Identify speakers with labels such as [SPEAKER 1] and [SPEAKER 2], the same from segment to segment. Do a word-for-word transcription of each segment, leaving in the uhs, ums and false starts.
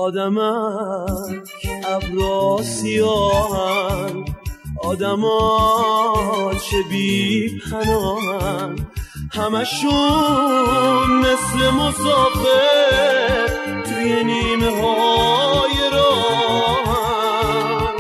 [SPEAKER 1] آدمک ابرا سیاهن، آدما چه بی پناهن، همشون مثل مسافر توی نیمه های راهن.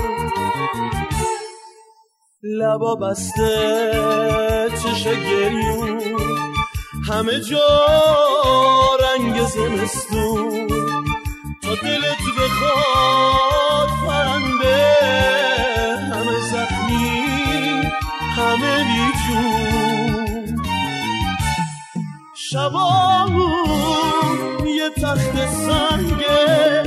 [SPEAKER 1] لبا بسته چش گریون، همه جا رنگ زمستون، تا دلت بخواد پرنده، همه زخمی همه بیجون. شبامون یه تخت سنگه،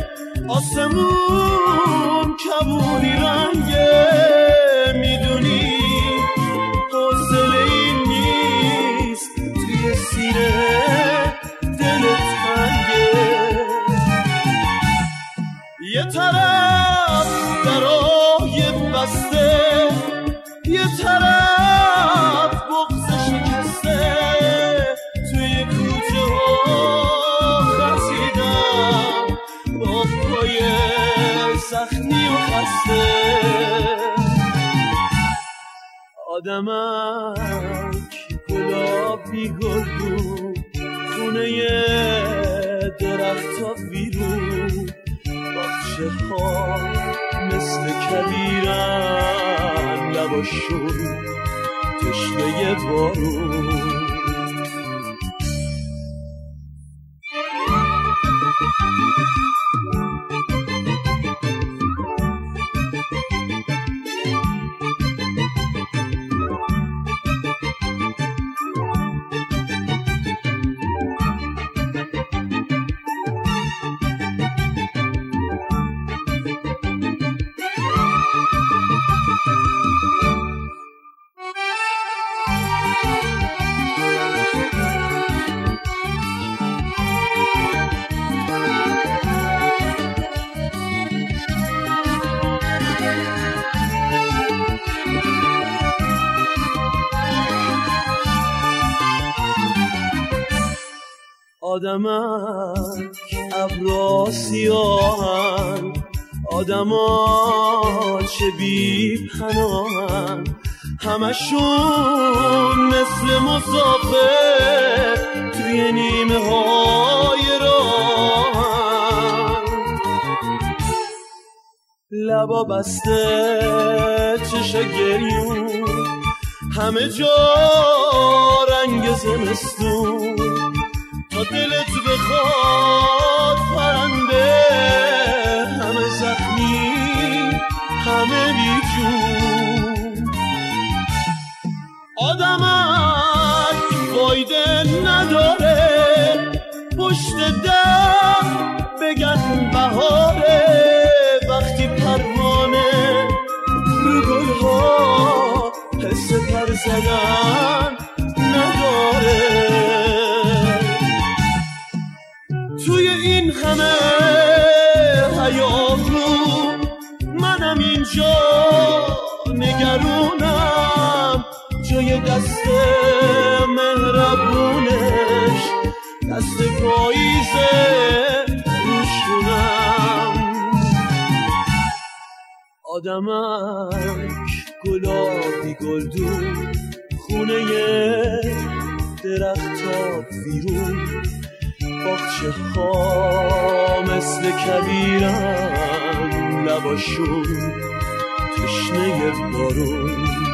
[SPEAKER 1] آسمون کبودی رنگه، میدونی حوصله این نیست توی سینه دلت تنگه. یه طرف درای بسته، یه طرف بغض شکسته، توی کوچه ها خزیدم با پای زخمی و خسته. آدمک گلابی گلدون، خونه درخت ها ویرون، باغچه ها مثل کبیرن، لباشون تشنه بارون. آدمک ابرا سیاهن، آدما چه بی پناهن، همشون مثل مسافر توی نیمه های راهن. لبا بسته چش گریون، همه جا رنگ زمستون، تا دلت بخواد پرنده، همه زخمی همه بیجون. آدمک فایده نداره پشت در بگن بهاره، وقتی پروانه رو گلها حس پر زدن نداره. توی این همه هیاهو منم اینجا نگرونم، جای دست مهربونش دست پاییزه روشونم. آدمک گلابی گلدون، خونه درختا ویرون، باغچه ها مثل کبیرن، لباشون تشنه بارون.